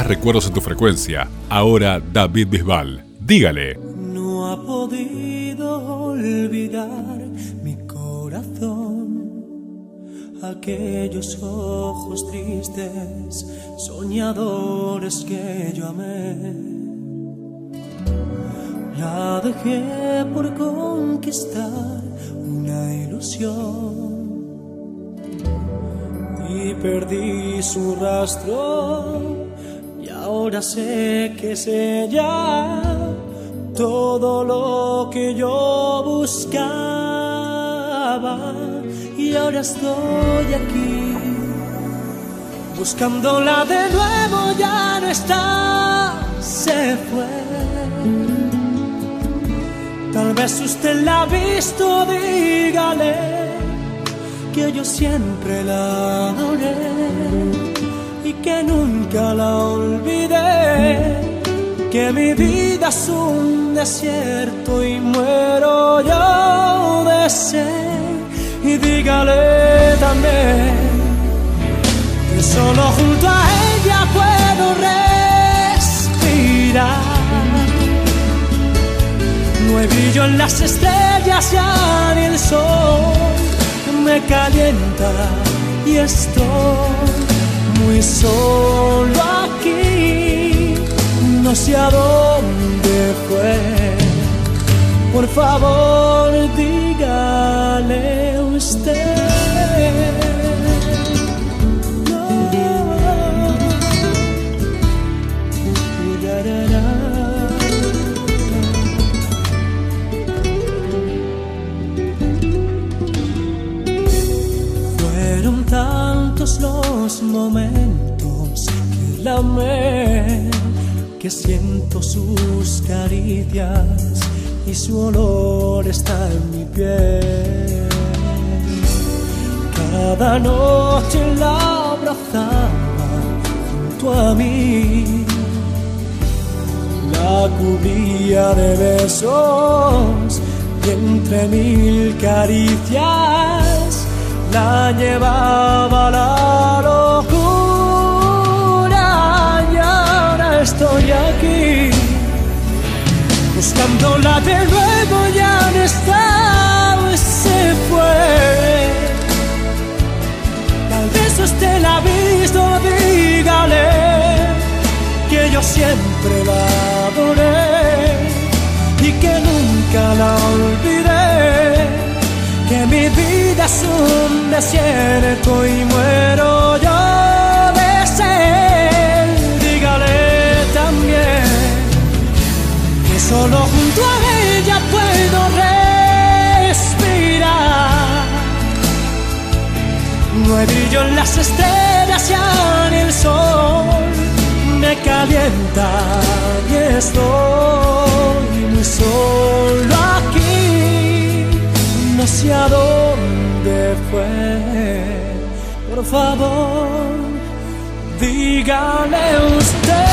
recuerdos en tu frecuencia. Ahora David Bisbal. Dígale. No ha podido olvidar mi corazón aquellos ojos tristes, soñadores que yo amé. La dejé por conquistar una ilusión y perdí su rastro, y ahora sé que es ella todo lo que yo buscaba, y ahora estoy aquí buscándola de nuevo. Ya no está, se fue. Tal vez usted la ha visto, dígale que yo siempre la adoré y que nunca la olvidé, que mi vida es un desierto y muero yo de sed. Y dígale también que solo junto a ella puedo respirar. No hay brillo en las estrellas, ya ni el sol me calienta, y estoy muy solo aquí. No sé a dónde fue. Por favor, dígale usted. Fueron tantos los momentos que la amé, que siento sus caricias y su olor está en mi piel. Cada noche la abrazaba junto a mí, la cubría de besos y entre mil caricias la llevaba a la locura. Y ahora estoy aquí buscándola de nuevo, ya no está, se fue. Tal vez usted la ha visto, dígale que yo siempre la adoré y que nunca la olvidé, que mi vida es un desierto y muero yo de sed. Dígale también que solo junto a ella puedo respirar. No hay brillo en las estrellas, ya ni el sol me calienta, y estoy muy solo aquí. No sé a dónde fue. Por favor, dígale usted.